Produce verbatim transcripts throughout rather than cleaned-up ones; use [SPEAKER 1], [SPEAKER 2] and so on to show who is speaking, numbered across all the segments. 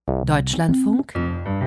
[SPEAKER 1] Deutschlandfunk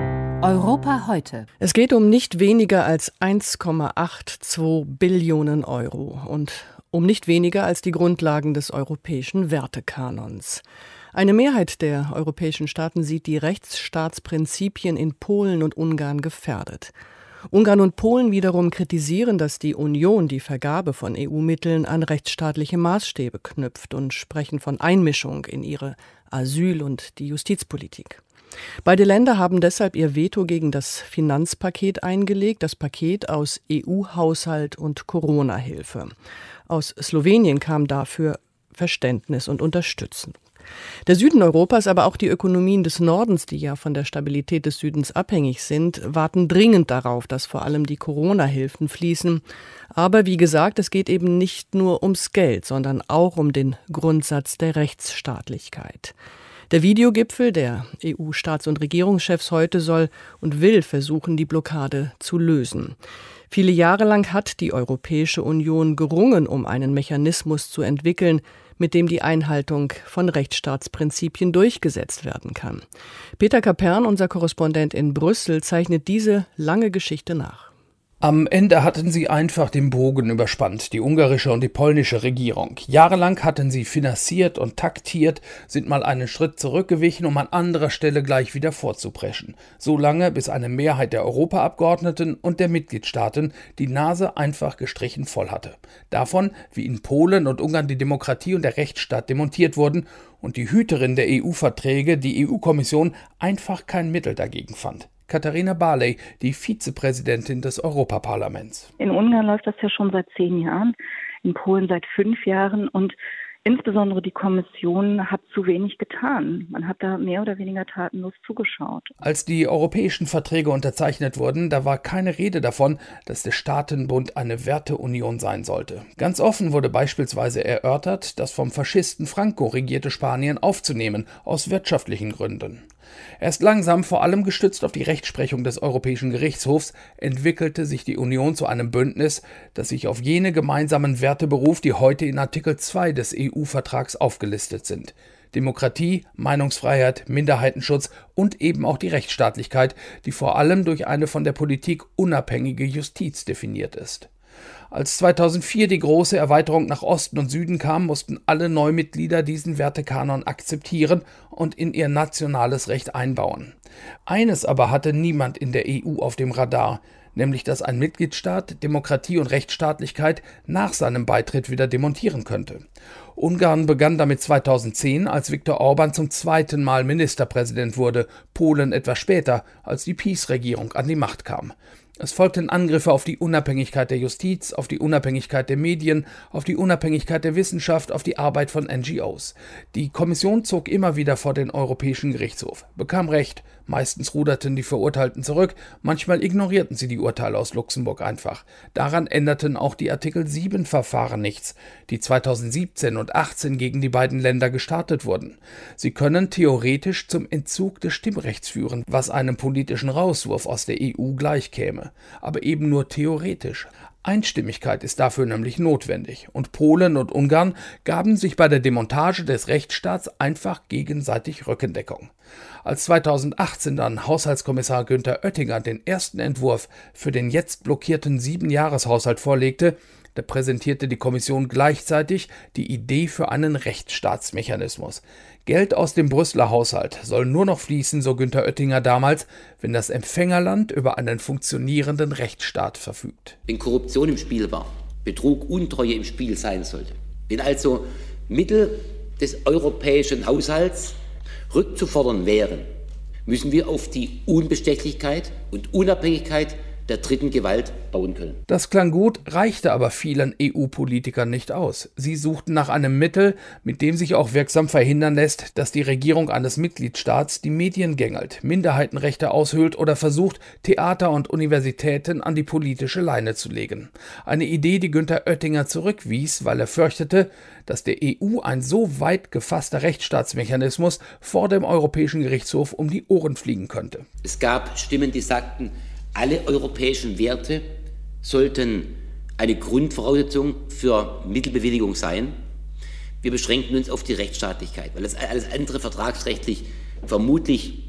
[SPEAKER 1] Europa heute.
[SPEAKER 2] Es geht um nicht weniger als eins Komma zweiundachtzig Billionen Euro und um nicht weniger als die Grundlagen des europäischen Wertekanons. Eine Mehrheit der europäischen Staaten sieht die Rechtsstaatsprinzipien in Polen und Ungarn gefährdet. Ungarn und Polen wiederum kritisieren, dass die Union die Vergabe von E U-Mitteln an rechtsstaatliche Maßstäbe knüpft und sprechen von Einmischung in ihre Asyl- und die Justizpolitik. Beide Länder haben deshalb ihr Veto gegen das Finanzpaket eingelegt, das Paket aus E U-Haushalt und Corona-Hilfe. Aus Slowenien kam dafür Verständnis und Unterstützung. Der Süden Europas, aber auch die Ökonomien des Nordens, die ja von der Stabilität des Südens abhängig sind, warten dringend darauf, dass vor allem die Corona-Hilfen fließen. Aber wie gesagt, es geht eben nicht nur ums Geld, sondern auch um den Grundsatz der Rechtsstaatlichkeit. Der Videogipfel der E U-Staats- und Regierungschefs heute soll und will versuchen, die Blockade zu lösen. Viele Jahre lang hat die Europäische Union gerungen, um einen Mechanismus zu entwickeln, mit dem die Einhaltung von Rechtsstaatsprinzipien durchgesetzt werden kann. Peter Kapern, unser Korrespondent in Brüssel, zeichnet diese lange Geschichte nach.
[SPEAKER 3] Am Ende hatten sie einfach den Bogen überspannt, die ungarische und die polnische Regierung. Jahrelang hatten sie finanziert und taktiert, sind mal einen Schritt zurückgewichen, um an anderer Stelle gleich wieder vorzupreschen. So lange, bis eine Mehrheit der Europaabgeordneten und der Mitgliedstaaten die Nase einfach gestrichen voll hatte. Davon, wie in Polen und Ungarn die Demokratie und der Rechtsstaat demontiert wurden und die Hüterin der E U-Verträge, die E U-Kommission, einfach kein Mittel dagegen fand. Katharina Barley, die Vizepräsidentin des Europaparlaments.
[SPEAKER 4] In Ungarn läuft das ja schon seit zehn Jahren, in Polen seit fünf Jahren und insbesondere die Kommission hat zu wenig getan. Man hat da mehr oder weniger tatenlos zugeschaut.
[SPEAKER 3] Als die europäischen Verträge unterzeichnet wurden, da war keine Rede davon, dass der Staatenbund eine Werteunion sein sollte. Ganz offen wurde beispielsweise erörtert, das vom Faschisten Franco regierte Spanien aufzunehmen, aus wirtschaftlichen Gründen. Erst langsam, vor allem gestützt auf die Rechtsprechung des Europäischen Gerichtshofs, entwickelte sich die Union zu einem Bündnis, das sich auf jene gemeinsamen Werte beruft, die heute in Artikel zwei des E U-Vertrags aufgelistet sind. Demokratie, Meinungsfreiheit, Minderheitenschutz und eben auch die Rechtsstaatlichkeit, die vor allem durch eine von der Politik unabhängige Justiz definiert ist. Als zweitausendvier die große Erweiterung nach Osten und Süden kam, mussten alle Neumitglieder diesen Wertekanon akzeptieren und in ihr nationales Recht einbauen. Eines aber hatte niemand in der E U auf dem Radar, nämlich dass ein Mitgliedstaat Demokratie und Rechtsstaatlichkeit nach seinem Beitritt wieder demontieren könnte. Ungarn begann damit zweitausendzehn, als Viktor Orbán zum zweiten Mal Ministerpräsident wurde, Polen etwas später, als die PiS-Regierung an die Macht kam. Es folgten Angriffe auf die Unabhängigkeit der Justiz, auf die Unabhängigkeit der Medien, auf die Unabhängigkeit der Wissenschaft, auf die Arbeit von N G Os. Die Kommission zog immer wieder vor den Europäischen Gerichtshof, bekam Recht, meistens ruderten die Verurteilten zurück, manchmal ignorierten sie die Urteile aus Luxemburg einfach. Daran änderten auch die Artikel sieben Verfahren nichts, die zweitausendsiebzehn und achtzehn gegen die beiden Länder gestartet wurden. Sie können theoretisch zum Entzug des Stimmrechts führen, was einem politischen Rauswurf aus der E U gleichkäme. Aber eben nur theoretisch. Einstimmigkeit ist dafür nämlich notwendig und Polen und Ungarn gaben sich bei der Demontage des Rechtsstaats einfach gegenseitig Rückendeckung. Als zweitausendachtzehn dann Haushaltskommissar Günther Oettinger den ersten Entwurf für den jetzt blockierten Siebenjahreshaushalt vorlegte, da präsentierte die Kommission gleichzeitig die Idee für einen Rechtsstaatsmechanismus. Geld aus dem Brüsseler Haushalt soll nur noch fließen, so Günther Oettinger damals, wenn das Empfängerland über einen funktionierenden Rechtsstaat verfügt.
[SPEAKER 5] Wenn Korruption im Spiel war, Betrug, Untreue im Spiel sein sollte, wenn also Mittel des europäischen Haushalts rückzufordern wären, müssen wir auf die Unbestechlichkeit und Unabhängigkeit der dritten Gewalt bauen können.
[SPEAKER 3] Das klang gut, reichte aber vielen E U-Politikern nicht aus. Sie suchten nach einem Mittel, mit dem sich auch wirksam verhindern lässt, dass die Regierung eines Mitgliedstaats die Medien gängelt, Minderheitenrechte aushöhlt oder versucht, Theater und Universitäten an die politische Leine zu legen. Eine Idee, die Günther Oettinger zurückwies, weil er fürchtete, dass der E U ein so weit gefasster Rechtsstaatsmechanismus vor dem Europäischen Gerichtshof um die Ohren fliegen könnte.
[SPEAKER 5] Es gab Stimmen, die sagten, alle europäischen Werte sollten eine Grundvoraussetzung für Mittelbewilligung sein. Wir beschränken uns auf die Rechtsstaatlichkeit, weil das alles andere vertragsrechtlich vermutlich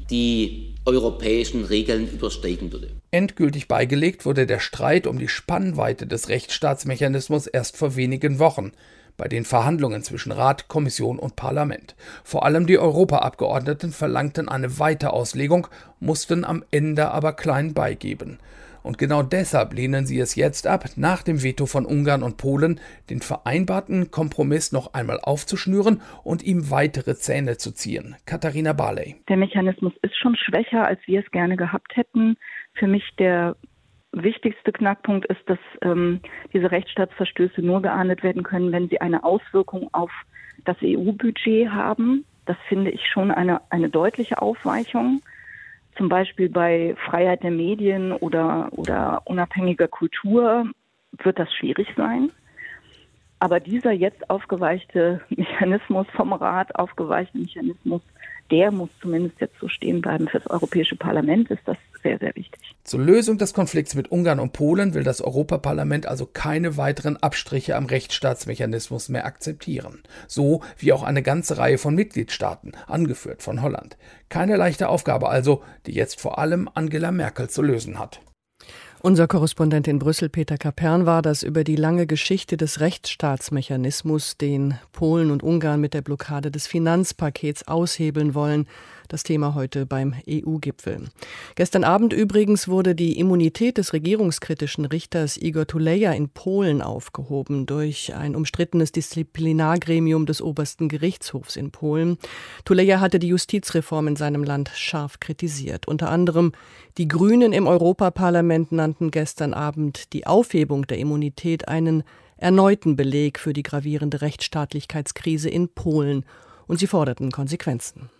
[SPEAKER 5] die europäischen Regeln übersteigen würde.
[SPEAKER 3] Endgültig beigelegt wurde der Streit um die Spannweite des Rechtsstaatsmechanismus erst vor wenigen Wochen bei den Verhandlungen zwischen Rat, Kommission und Parlament. Vor allem die Europaabgeordneten verlangten eine Weiterauslegung, mussten am Ende aber klein beigeben. Und genau deshalb lehnen sie es jetzt ab, nach dem Veto von Ungarn und Polen den vereinbarten Kompromiss noch einmal aufzuschnüren und ihm weitere Zähne zu ziehen. Katharina Barley.
[SPEAKER 4] Der Mechanismus ist schon schwächer, als wir es gerne gehabt hätten. Für mich der wichtigste Knackpunkt ist, dass ähm, diese Rechtsstaatsverstöße nur geahndet werden können, wenn sie eine Auswirkung auf das E U-Budget haben. Das finde ich schon eine, eine deutliche Aufweichung. Zum Beispiel bei Freiheit der Medien oder, oder unabhängiger Kultur wird das schwierig sein. Aber dieser jetzt aufgeweichte Mechanismus, vom Rat aufgeweichte Mechanismus, der muss zumindest jetzt so stehen bleiben. Für das Europäische Parlament ist das sehr, sehr wichtig.
[SPEAKER 3] Zur Lösung des Konflikts mit Ungarn und Polen will das Europaparlament also keine weiteren Abstriche am Rechtsstaatsmechanismus mehr akzeptieren. So wie auch eine ganze Reihe von Mitgliedstaaten, angeführt von Holland. Keine leichte Aufgabe also, die jetzt vor allem Angela Merkel zu lösen hat.
[SPEAKER 2] Unser Korrespondent in Brüssel, Peter Kapern, war das über die lange Geschichte des Rechtsstaatsmechanismus, den Polen und Ungarn mit der Blockade des Finanzpakets aushebeln wollen. Das Thema heute beim E U-Gipfel. Gestern Abend übrigens wurde die Immunität des regierungskritischen Richters Igor Tuleja in Polen aufgehoben durch ein umstrittenes Disziplinargremium des obersten Gerichtshofs in Polen. Tuleja hatte die Justizreform in seinem Land scharf kritisiert. Unter anderem die Grünen im Europaparlament nannten gestern Abend die Aufhebung der Immunität einen erneuten Beleg für die gravierende Rechtsstaatlichkeitskrise in Polen und sie forderten Konsequenzen.